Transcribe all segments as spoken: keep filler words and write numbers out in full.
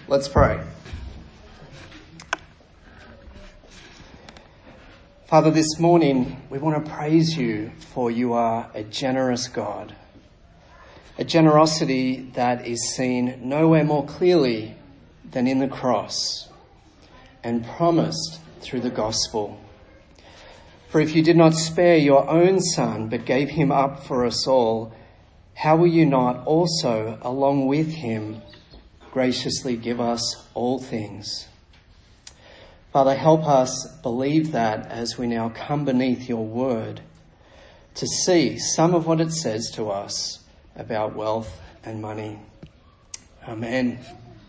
Let's pray. Father, this morning we want to praise you for you are a generous God. A generosity that is seen nowhere more clearly than in the cross and promised through the gospel. For if you did not spare your own Son but gave him up for us all, how will you not also, along with him, graciously give us all things? Father, help us believe that as we now come beneath your word to see some of what it says to us about wealth and money. Amen.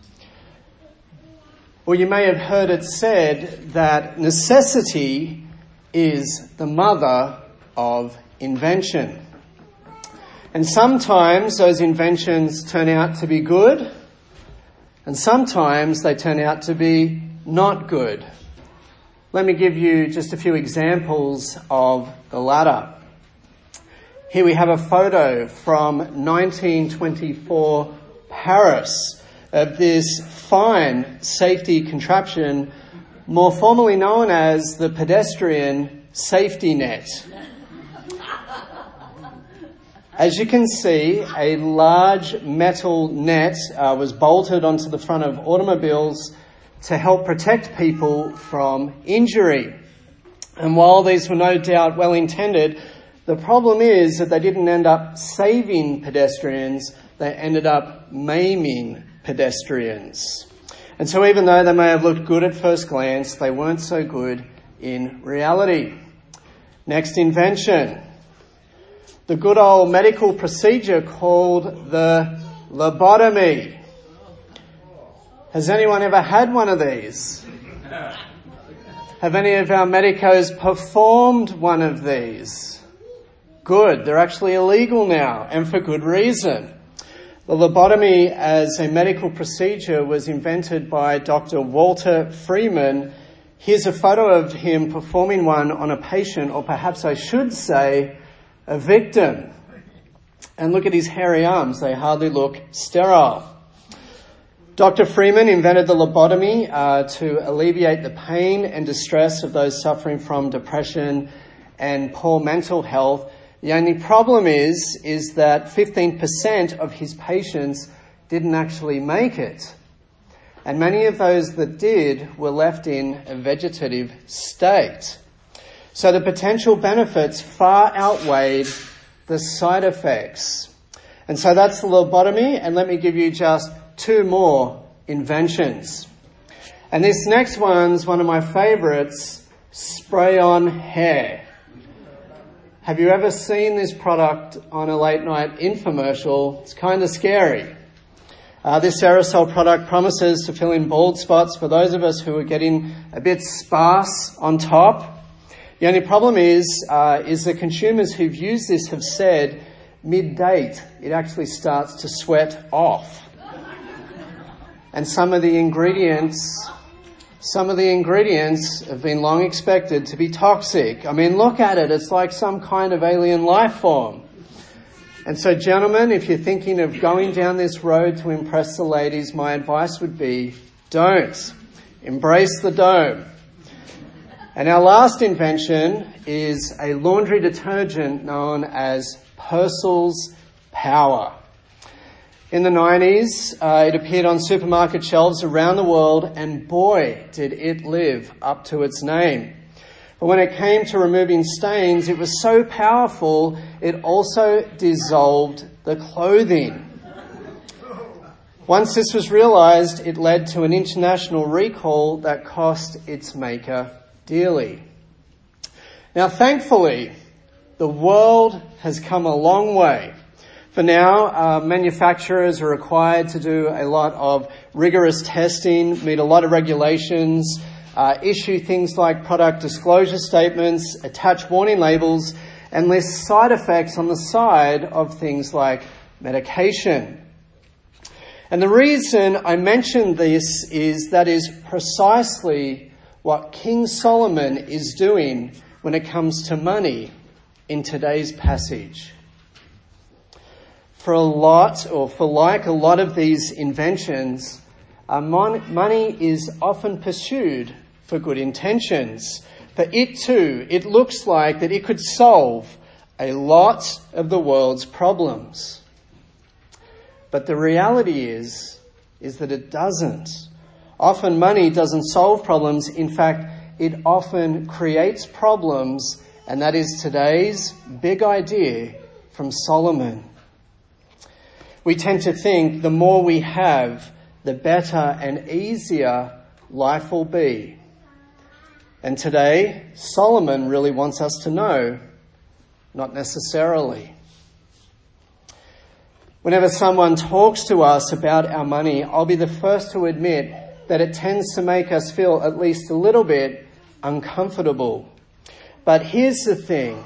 Well, you may have heard it said that necessity is the mother of invention. And sometimes those inventions turn out to be good, and sometimes they turn out to be not good. Let me give you just a few examples of the latter. Here we have a photo from nineteen twenty-four Paris of this fine safety contraption, more formally known as the pedestrian safety net. As you can see, a large metal net uh, was bolted onto the front of automobiles to help protect people from injury. And while these were no doubt well intended, the problem is that they didn't end up saving pedestrians, they ended up maiming pedestrians. And so even though they may have looked good at first glance, they weren't so good in reality. Next invention. The good old medical procedure called the lobotomy. Has anyone ever had one of these? Have any of our medicos performed one of these? Good, they're actually illegal now, and for good reason. The lobotomy as a medical procedure was invented by Doctor Walter Freeman. Here's a photo of him performing one on a patient, or perhaps I should say, a victim. And look at his hairy arms. They hardly look sterile. Doctor Freeman invented the lobotomy uh, to alleviate the pain and distress of those suffering from depression and poor mental health. The only problem is, is that fifteen percent of his patients didn't actually make it. And many of those that did were left in a vegetative state. So the potential benefits far outweighed the side effects. And so that's the lobotomy, and let me give you just two more inventions. And this next one's one of my favourites, spray-on hair. Have you ever seen this product on a late night infomercial? It's kind of scary. Uh, this aerosol product promises to fill in bald spots for those of us who are getting a bit sparse on top. The only problem is, uh, is the consumers who've used this have said mid-date it actually starts to sweat off. And some of the ingredients, some of the ingredients have been long expected to be toxic. I mean, look at it. It's like some kind of alien life form. And so, gentlemen, if you're thinking of going down this road to impress the ladies, my advice would be don't. Embrace the dome. And our last invention is a laundry detergent known as Persil's Power. In the nineties, uh, it appeared on supermarket shelves around the world, and boy, did it live up to its name. But when it came to removing stains, it was so powerful, it also dissolved the clothing. Once this was realised, it led to an international recall that cost its maker dearly. Now, thankfully, the world has come a long way. For now, uh, manufacturers are required to do a lot of rigorous testing, meet a lot of regulations, uh, issue things like product disclosure statements, attach warning labels, and list side effects on the side of things like medication. And the reason I mention this is that is precisely what King Solomon is doing when it comes to money in today's passage. For a lot, or for like a lot of these inventions, uh, mon- money is often pursued for good intentions. For it too, it looks like that it could solve a lot of the world's problems. But the reality is, is that it doesn't. Often money doesn't solve problems. In fact, it often creates problems, and that is today's big idea from Solomon. We tend to think the more we have, the better and easier life will be. And today, Solomon really wants us to know, not necessarily. Whenever someone talks to us about our money, I'll be the first to admit that it tends to make us feel at least a little bit uncomfortable. But here's the thing.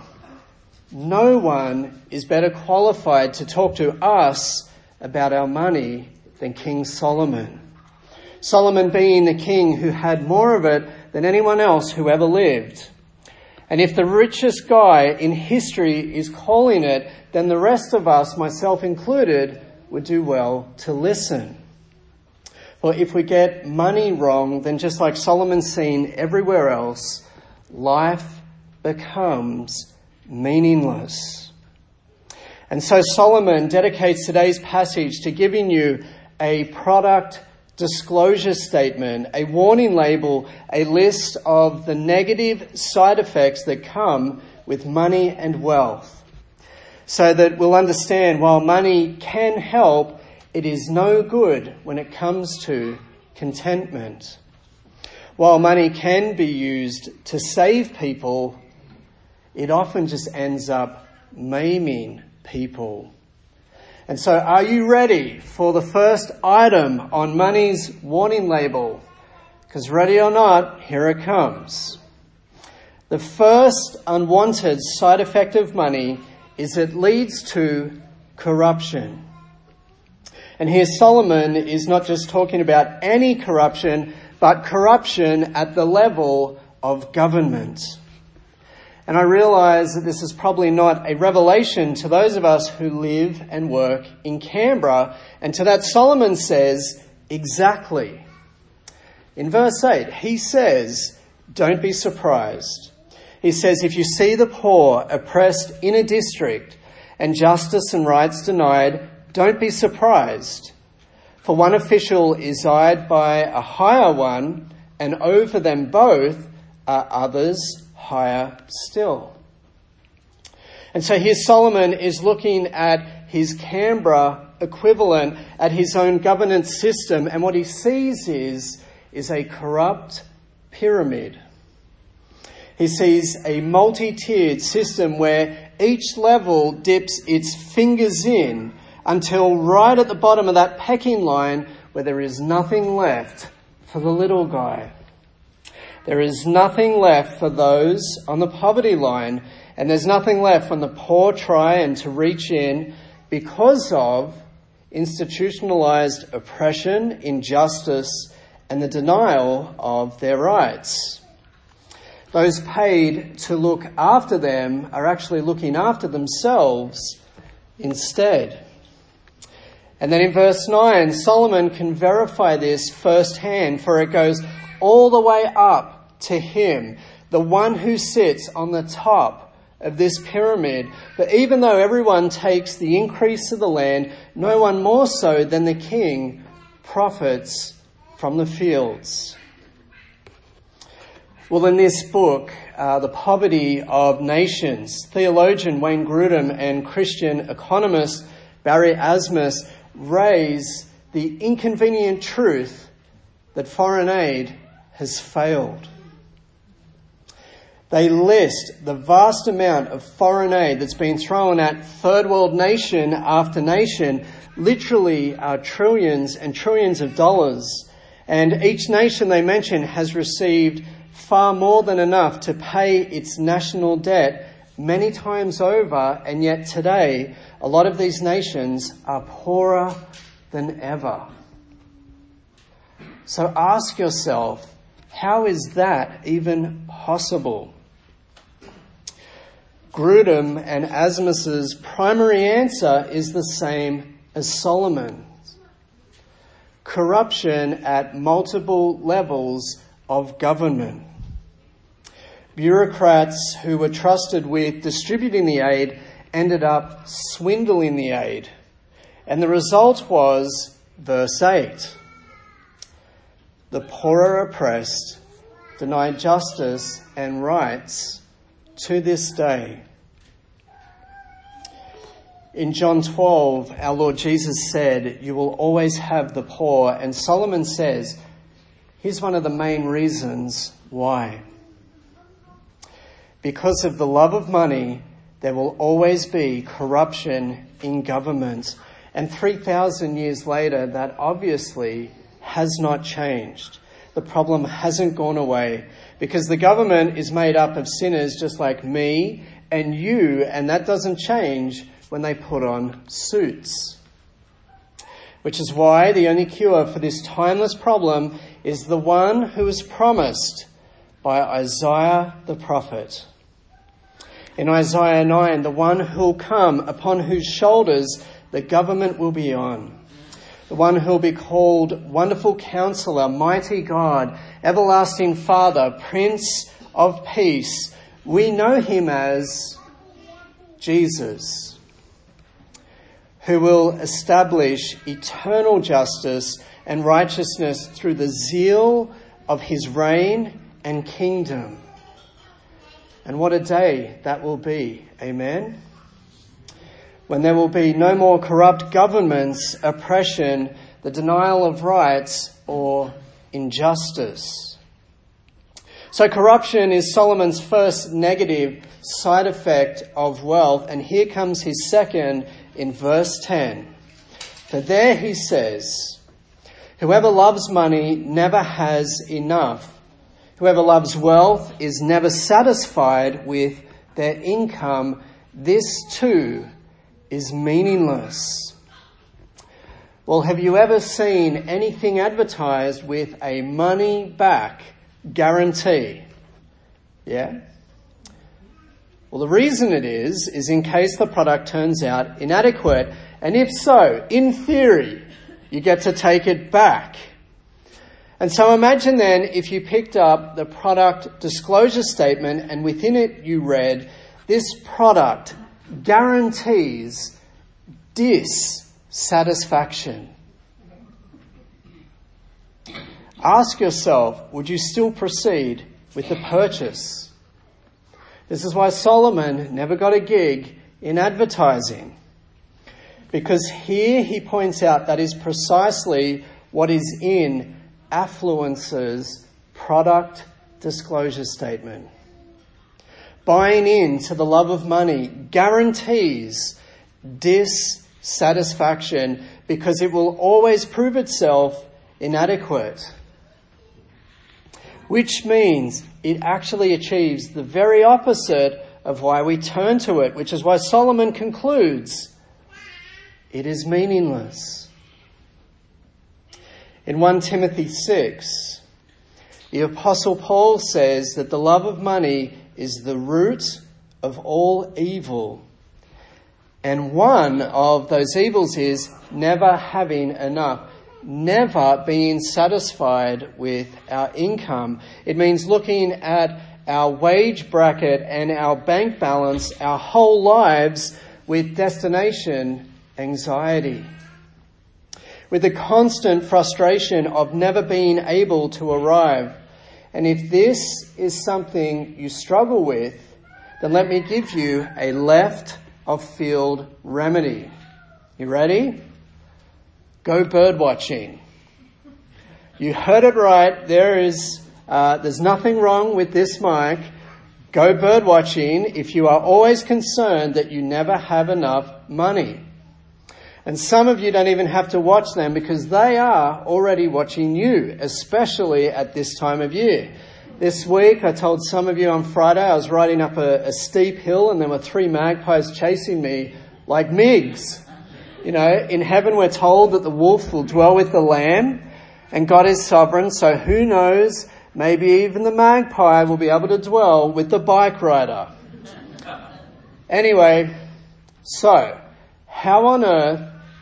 No one is better qualified to talk to us about our money than King Solomon. Solomon being the king who had more of it than anyone else who ever lived. And if the richest guy in history is calling it, then the rest of us, myself included, would do well to listen. For if we get money wrong, then just like Solomon's seen everywhere else, life becomes meaningless. And so Solomon dedicates today's passage to giving you a product disclosure statement, a warning label, a list of the negative side effects that come with money and wealth, so that we'll understand while money can help, it is no good when it comes to contentment. While money can be used to save people, it often just ends up maiming people. And so are you ready for the first item on money's warning label? Because ready or not, here it comes. The first unwanted side effect of money is it leads to corruption. And here Solomon is not just talking about any corruption, but corruption at the level of government. And I realise that this is probably not a revelation to those of us who live and work in Canberra. And to that Solomon says, exactly. In verse eight, he says, don't be surprised. He says, if you see the poor oppressed in a district and justice and rights denied, don't be surprised. For one official is eyed by a higher one, and over them both are others higher still. And so here Solomon is looking at his Canberra equivalent, at his own governance system, and what he sees is, is a corrupt pyramid. He sees a multi-tiered system where each level dips its fingers in until right at the bottom of that pecking line where there is nothing left for the little guy. There is nothing left for those on the poverty line, and there's nothing left when the poor try and to reach in because of institutionalized oppression, injustice, and the denial of their rights. Those paid to look after them are actually looking after themselves instead. And then in verse nine, Solomon can verify this firsthand, for it goes all the way up to him, the one who sits on the top of this pyramid. But even though everyone takes the increase of the land, no one more so than the king profits from the fields. Well, in this book, uh, The Poverty of Nations, theologian Wayne Grudem and Christian economist Barry Asmus raise the inconvenient truth that foreign aid has failed. They list the vast amount of foreign aid that's been thrown at third world nation after nation, literally uh, trillions and trillions of dollars. And each nation they mention has received far more than enough to pay its national debt many times over, and yet today a lot of these nations are poorer than ever. So ask yourself, how is that even possible? Grudem and Asmus's primary answer is the same as Solomon's. corruption at multiple levels of government. Bureaucrats who were trusted with distributing the aid ended up swindling the aid. And the result was verse eight. The poor are oppressed, denied justice and rights to this day. In John twelve, our Lord Jesus said, "You will always have the poor." And Solomon says, here's one of the main reasons why. Because of the love of money, there will always be corruption in government. And three thousand years later, that obviously has not changed. The problem hasn't gone away because the government is made up of sinners just like me and you, and that doesn't change when they put on suits. Which is why the only cure for this timeless problem is the one who was promised by Isaiah the prophet. In Isaiah nine, the one who will come, upon whose shoulders the government will be on. The one who will be called Wonderful Counselor, Mighty God, Everlasting Father, Prince of Peace. We know him as Jesus, who will establish eternal justice and righteousness through the zeal of his reign and kingdom. And what a day that will be. Amen. When there will be no more corrupt governments, oppression, the denial of rights, or injustice. So corruption is Solomon's first negative side effect of wealth, and here comes his second in verse ten. For there he says, "Whoever loves money never has enough. Whoever loves wealth is never satisfied with their income. This too is meaningless." Well, have you ever seen anything advertised with a money back guarantee? Yeah? Well, the reason it is, is in case the product turns out inadequate. And if so, in theory, you get to take it back. And so imagine then if you picked up the product disclosure statement and within it you read, "This product guarantees dissatisfaction." Ask yourself, would you still proceed with the purchase? This is why Solomon never got a gig in advertising. Because here he points out that is precisely what is in affluence's product disclosure statement. Buying into the love of money guarantees dissatisfaction because it will always prove itself inadequate. Which means it actually achieves the very opposite of why we turn to it, which is why Solomon concludes, it is meaningless. In First Timothy six, the Apostle Paul says that the love of money is the root of all evil. And one of those evils is never having enough, never being satisfied with our income. It means looking at our wage bracket and our bank balance our whole lives with destination anxiety, with the constant frustration of never being able to arrive. And if this is something you struggle with, then let me give you a left of field remedy. You ready? Go bird watching. You heard it right. There is, uh, there's nothing wrong with this mic. Go bird watching if you are always concerned that you never have enough money. And some of you don't even have to watch them because they are already watching you, especially at this time of year. This week, I told some of you on Friday, I was riding up a, a steep hill and there were three magpies chasing me like Migs. You know, in heaven we're told that the wolf will dwell with the lamb and God is sovereign. So who knows, maybe even the magpie will be able to dwell with the bike rider. Anyway, so how on earth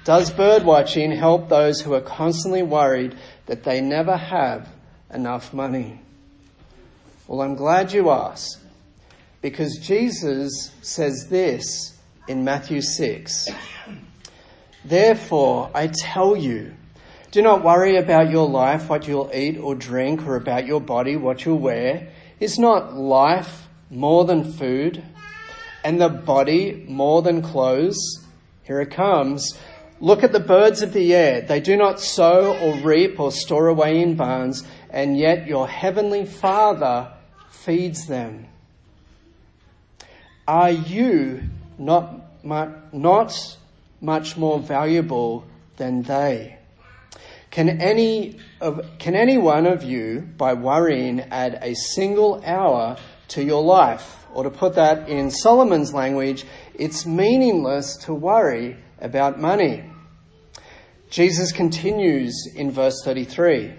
Does bird watching help those who are constantly worried that they never have enough money? Well, I'm glad you asked, because Jesus says this in Matthew six. Therefore, I tell you, do not worry about your life, what you'll eat or drink, or about your body, what you'll wear. Is not life more than food, and the body more than clothes? Here it comes. Look at the birds of the air. They do not sow or reap or store away in barns, and yet your heavenly Father feeds them. Are you not much, not much more valuable than they? Can any of, can any one of you, by worrying, add a single hour to your life? Or to put that in Solomon's language, it's meaningless to worry about money. Jesus continues in verse thirty-three.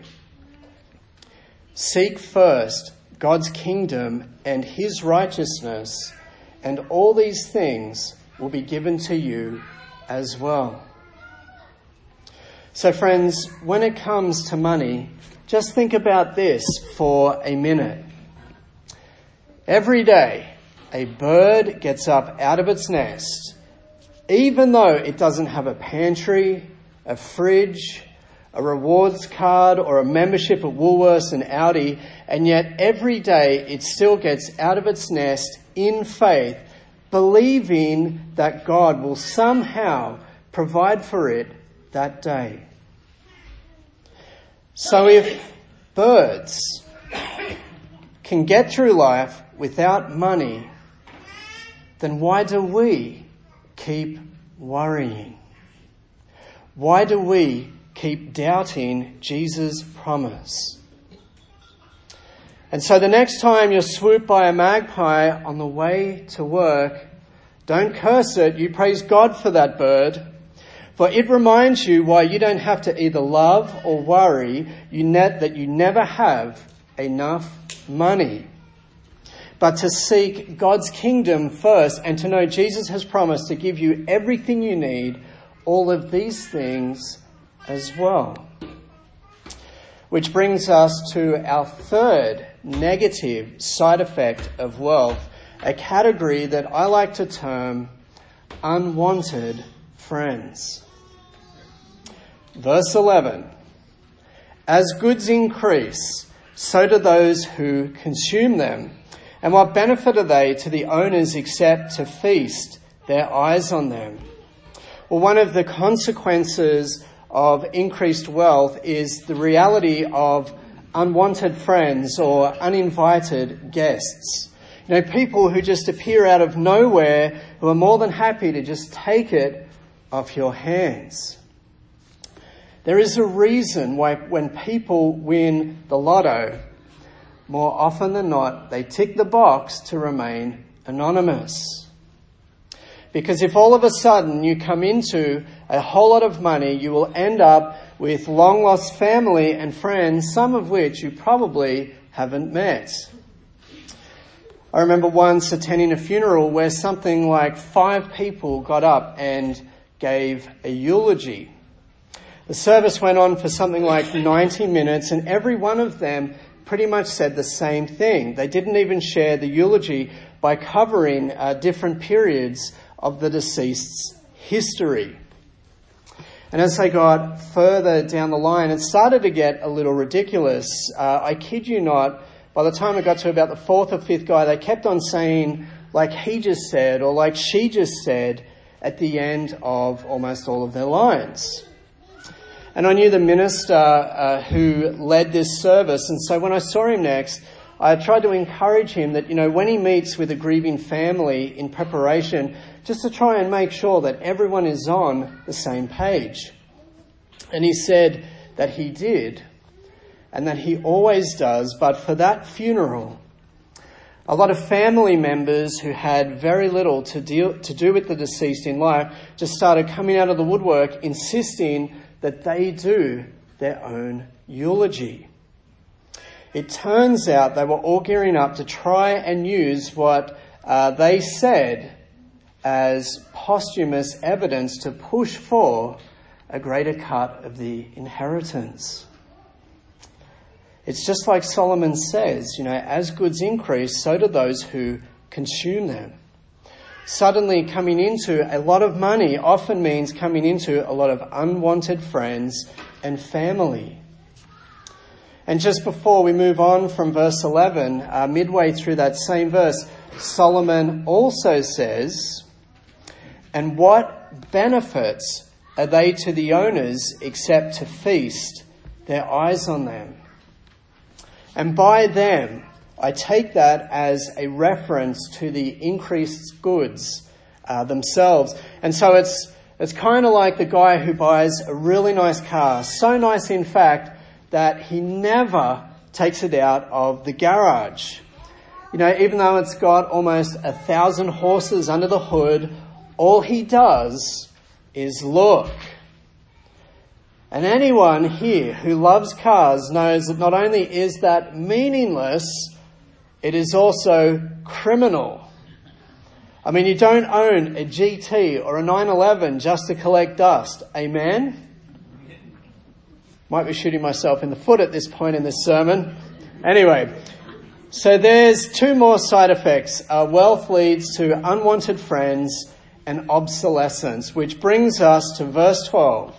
Seek first God's kingdom and his righteousness, and all these things will be given to you as well. So friends, when it comes to money, just think about this for a minute. Every day, a bird gets up out of its nest, even though it doesn't have a pantry, a fridge, a rewards card, or a membership at Woolworths and Audi, and yet every day it still gets out of its nest in faith, believing that God will somehow provide for it that day. So if birds can get through life without money, then why do we keep worrying? Why do we keep doubting Jesus' promise? And so the next time you're swooped by a magpie on the way to work, don't curse it. You praise God for that bird. For it reminds you why you don't have to either love or worry you net that you never have enough money. But to seek God's kingdom first and to know Jesus has promised to give you everything you need, all of these things as well. Which brings us to our third negative side effect of wealth, a category that I like to term unwanted friends. Verse eleven. As goods increase, so do those who consume them. And what benefit are they to the owners except to feast their eyes on them? Well, one of the consequences of increased wealth is the reality of unwanted friends or uninvited guests. You know, people who just appear out of nowhere, who are more than happy to just take it off your hands. There is a reason why when people win the lotto, more often than not, they tick the box to remain anonymous. Because if all of a sudden you come into a whole lot of money, you will end up with long lost family and friends, some of which you probably haven't met. I remember once attending a funeral where something like five people got up and gave a eulogy. The service went on for something like ninety minutes, and every one of them pretty much said the same thing. They didn't even share the eulogy by covering uh, different periods of the deceased's history. And as they got further down the line, it started to get a little ridiculous. Uh, I kid you not, by the time it got to about the fourth or fifth guy, they kept on saying, like he just said, or like she just said, at the end of almost all of their lines. And I knew the minister uh, who led this service, and so when I saw him next, I tried to encourage him that, you know, when he meets with a grieving family in preparation, just to try and make sure that everyone is on the same page. And he said that he did, and that he always does, but for that funeral, a lot of family members who had very little to deal, to do with the deceased in life just started coming out of the woodwork, insisting that they do their own eulogy. It turns out they were all gearing up to try and use what uh, they said as posthumous evidence to push for a greater cut of the inheritance. It's just like Solomon says, you know, as goods increase, so do those who consume them. Suddenly coming into a lot of money often means coming into a lot of unwanted friends and family. And just before we move on from verse eleven, uh, midway through that same verse, Solomon also says, "And what benefits are they to the owners except to feast their eyes on them?" And by them, I take that as a reference to the increased goods uh, themselves. And so it's it's kind of like the guy who buys a really nice car, so nice in fact that he never takes it out of the garage. You know, even though it's got almost a thousand horses under the hood, all he does is look. And anyone here who loves cars knows that not only is that meaningless, it is also criminal. I mean, you don't own a G T or a nine eleven just to collect dust. Amen? Might be shooting myself in the foot at this point in this sermon. Anyway, so there's two more side effects. Uh, wealth leads to unwanted friends and obsolescence, which brings us to verse twelve.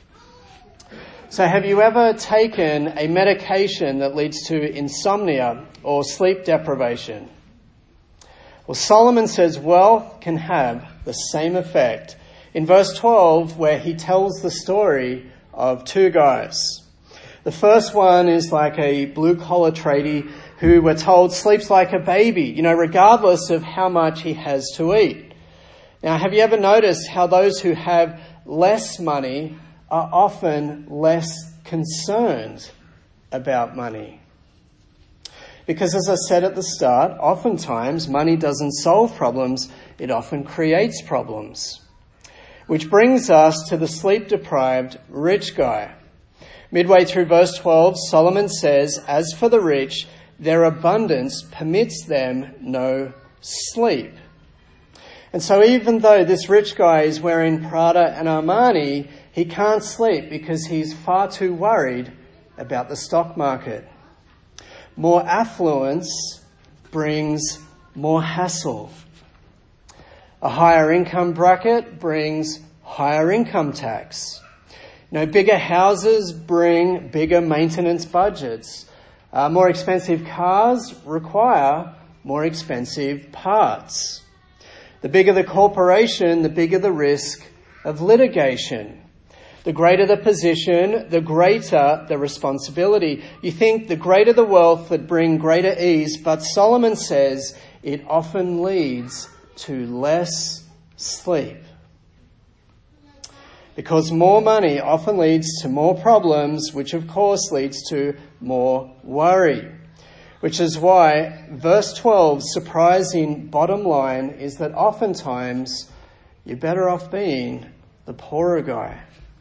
So have you ever taken a medication that leads to insomnia or sleep deprivation? Well, Solomon says wealth can have the same effect. In verse twelve, where he tells the story of two guys. The first one is like a blue-collar tradie who we're told sleeps like a baby, you know, regardless of how much he has to eat. Now, have you ever noticed how those who have less money are often less concerned about money? Because as I said at the start, oftentimes money doesn't solve problems, it often creates problems. Which brings us to the sleep-deprived rich guy. Midway through verse twelve, Solomon says, "As for the rich, their abundance permits them no sleep." And so even though this rich guy is wearing Prada and Armani, he can't sleep because he's far too worried about the stock market. More affluence brings more hassle. A higher income bracket brings higher income tax. You know, bigger houses bring bigger maintenance budgets. Uh, more expensive cars require more expensive parts. The bigger the corporation, the bigger the risk of litigation. The greater the position, the greater the responsibility. You think the greater the wealth that bring greater ease, but Solomon says it often leads to less sleep. Because more money often leads to more problems, which of course leads to more worry. Which is why verse twelve's surprising bottom line is that oftentimes you're better off being the poorer guy.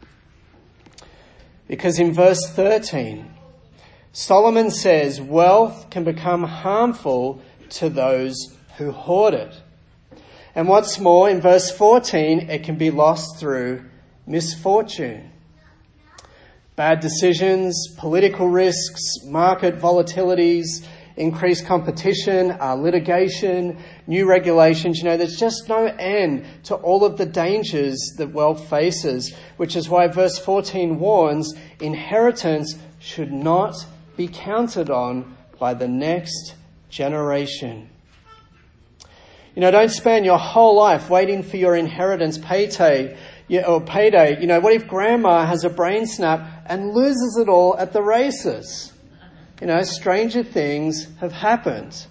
Because in verse thirteen, Solomon says wealth can become harmful to those who hoard it. And what's more, in verse fourteen, it can be lost through misfortune. Bad decisions, political risks, market volatilities, increased competition, uh, litigation, new regulations. You know, there's just no end to all of the dangers that wealth faces, which is why verse fourteen warns inheritance should not be counted on by the next generation. You know, don't spend your whole life waiting for your inheritance payday or payday. You know, what if grandma has a brain snap and loses it all at the races? You know, stranger things have happened.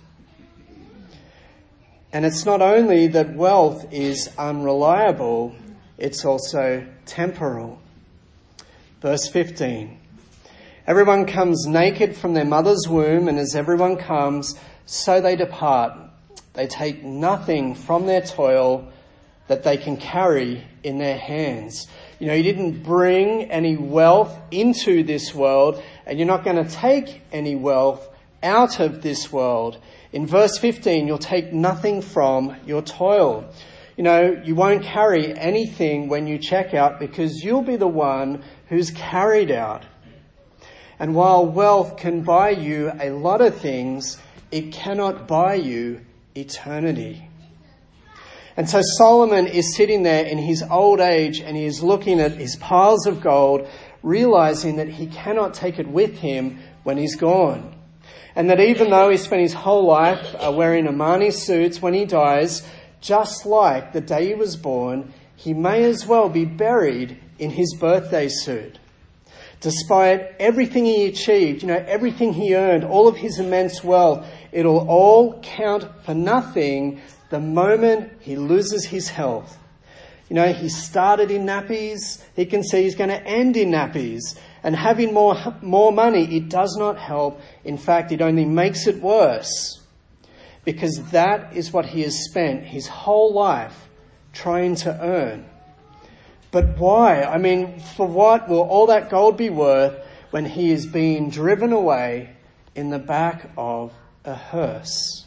And it's not only that wealth is unreliable, it's also temporal. Verse fifteen. Everyone comes naked from their mother's womb, and as everyone comes, so they depart. They take nothing from their toil that they can carry in their hands. You know, you didn't bring any wealth into this world, and you're not going to take any wealth out of this world. In verse fifteen, you'll take nothing from your toil. You know, you won't carry anything when you check out because you'll be the one who's carried out. And while wealth can buy you a lot of things, it cannot buy you eternity. And so Solomon is sitting there in his old age and he is looking at his piles of gold, realizing that he cannot take it with him when he's gone. And that even though he spent his whole life uh, wearing Armani suits, when he dies, just like the day he was born, he may as well be buried in his birthday suit. Despite everything he achieved, you know, everything he earned, all of his immense wealth, it'll all count for nothing the moment he loses his health. You know, he started in nappies. He can see he's going to end in nappies. And having more, more money, it does not help. In fact, it only makes it worse. Because that is what he has spent his whole life trying to earn. But why? I mean, for what will all that gold be worth when he is being driven away in the back of a hearse?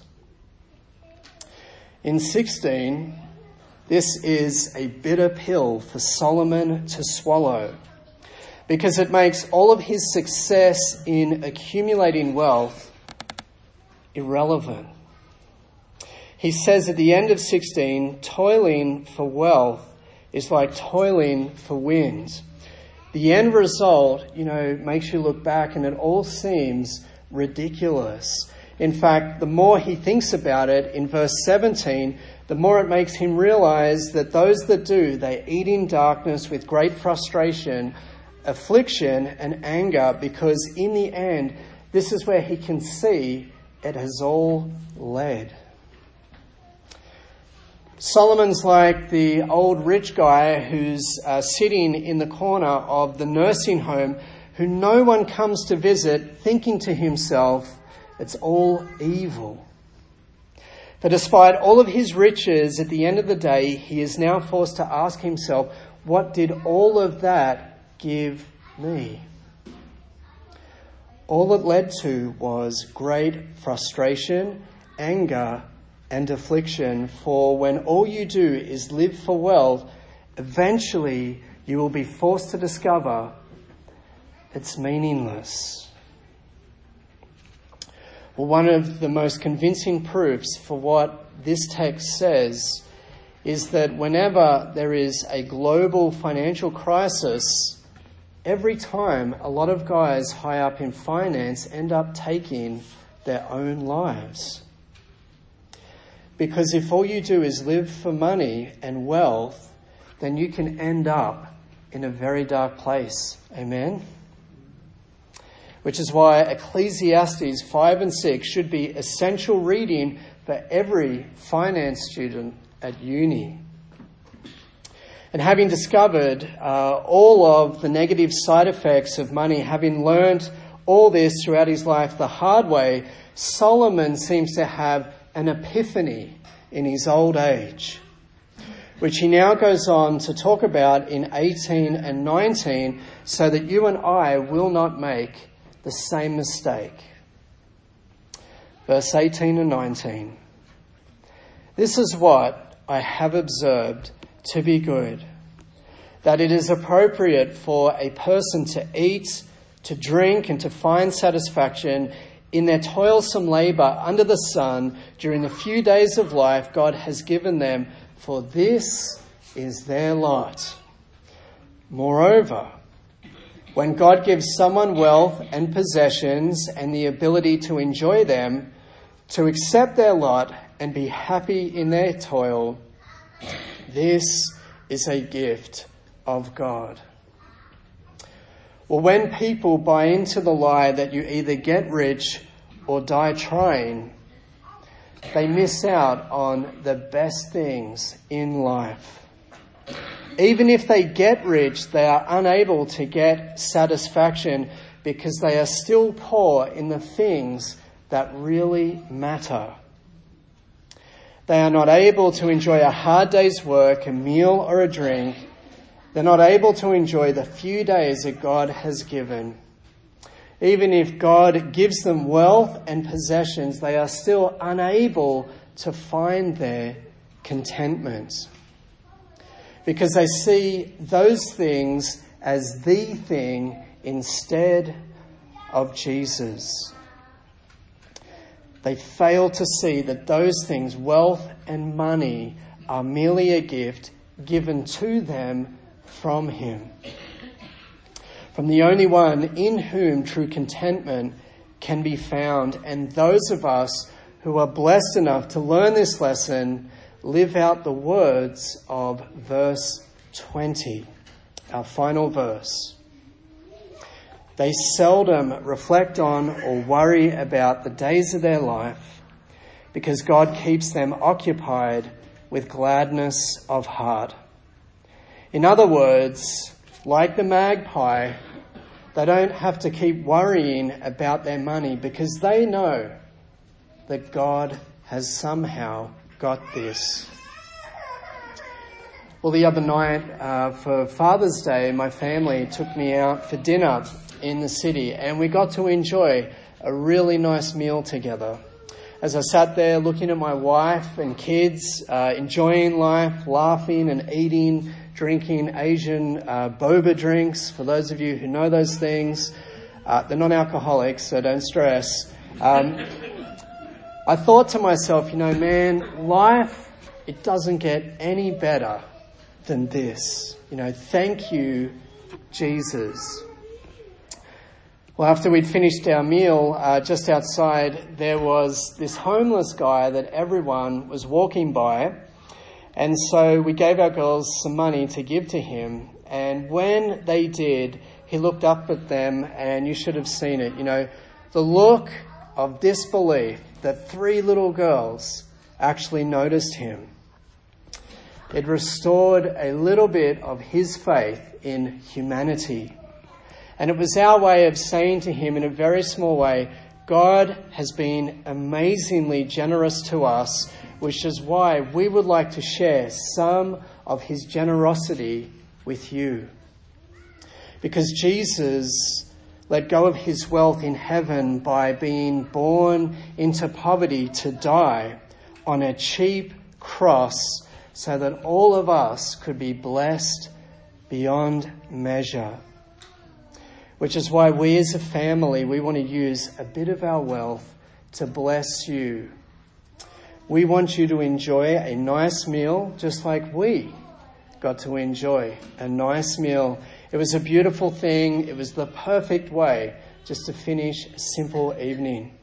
In sixteen, this is a bitter pill for Solomon to swallow, because it makes all of his success in accumulating wealth irrelevant. He says at the end of sixteen, toiling for wealth is like toiling for wind. The end result, you know, makes you look back and it all seems ridiculous. In fact, the more he thinks about it, in verse seventeen, the more it makes him realize that those that do, they eat in darkness with great frustration, affliction and anger, because in the end, this is where he can see it has all led. Solomon's like the old rich guy who's uh, sitting in the corner of the nursing home, who no one comes to visit, thinking to himself, it's all evil. For despite all of his riches, at the end of the day, he is now forced to ask himself, what did all of that give me? All it led to was great frustration, anger, and affliction. For when all you do is live for wealth, eventually you will be forced to discover it's meaningless. Well, one of the most convincing proofs for what this text says is that whenever there is a global financial crisis, every time a lot of guys high up in finance end up taking their own lives. Because if all you do is live for money and wealth, then you can end up in a very dark place. Amen? Which is why Ecclesiastes five and six should be essential reading for every finance student at uni. And having discovered uh, all of the negative side effects of money, having learned all this throughout his life the hard way, Solomon seems to have an epiphany in his old age, which he now goes on to talk about in eighteen and nineteen, so that you and I will not make the same mistake. Verse eighteen and nineteen. This is what I have observed to be good, that it is appropriate for a person to eat, to drink, and to find satisfaction in their toilsome labour under the sun during the few days of life God has given them, for this is their lot. Moreover, when God gives someone wealth and possessions and the ability to enjoy them, to accept their lot and be happy in their toil, this is a gift of God. Well, when people buy into the lie that you either get rich or die trying, they miss out on the best things in life. Even if they get rich, they are unable to get satisfaction because they are still poor in the things that really matter. They are not able to enjoy a hard day's work, a meal or a drink. They're not able to enjoy the few days that God has given. Even if God gives them wealth and possessions, they are still unable to find their contentment. because they see those things as the thing instead of Jesus. They fail to see that those things, wealth and money, are merely a gift given to them from him, from the only one in whom true contentment can be found. And those of us who are blessed enough to learn this lesson live out the words of verse twenty, our final verse. They seldom reflect on or worry about the days of their life, because God keeps them occupied with gladness of heart. In other words, like the magpie, they don't have to keep worrying about their money, because they know that God has somehow got this. Well, the other night uh, for Father's Day, my family took me out for dinner in the city, and we got to enjoy a really nice meal together. As I sat there looking at my wife and kids, uh, enjoying life, laughing and eating, drinking Asian uh, boba drinks. For those of you who know those things, uh, they're non-alcoholic, so don't stress. Um, I thought to myself, you know, man, life, it doesn't get any better than this. You know, thank you, Jesus. Well, after we'd finished our meal, uh, just outside, there was this homeless guy that everyone was walking by. And so we gave our girls some money to give to him. And when they did, he looked up at them, and you should have seen it. You know, the look of disbelief that three little girls actually noticed him. It restored a little bit of his faith in humanity. And it was our way of saying to him in a very small way, God has been amazingly generous to us, which is why we would like to share some of his generosity with you. Because Jesus let go of his wealth in heaven by being born into poverty to die on a cheap cross, so that all of us could be blessed beyond measure. Which is why we as a family, we want to use a bit of our wealth to bless you. We want you to enjoy a nice meal, just like we got to enjoy a nice meal. It was a beautiful thing. It was the perfect way just to finish a simple evening.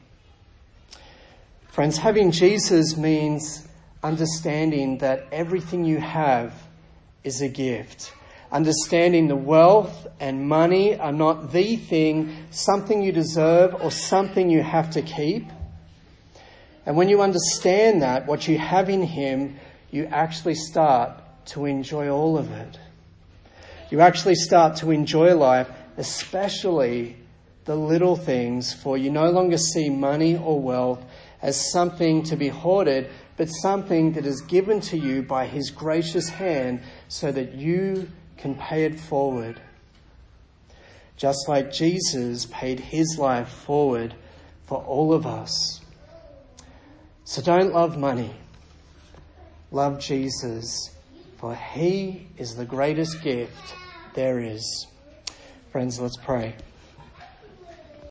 Friends, having Jesus means understanding that everything you have is a gift. Understanding the wealth and money are not the thing, something you deserve or something you have to keep. And when you understand that, what you have in him, you actually start to enjoy all of it. You actually start to enjoy life, especially the little things, for you no longer see money or wealth as something to be hoarded, but something that is given to you by his gracious hand so that you can pay it forward. Just like Jesus paid his life forward for all of us. So don't love money. Love Jesus, for he is the greatest gift there is. Friends, let's pray.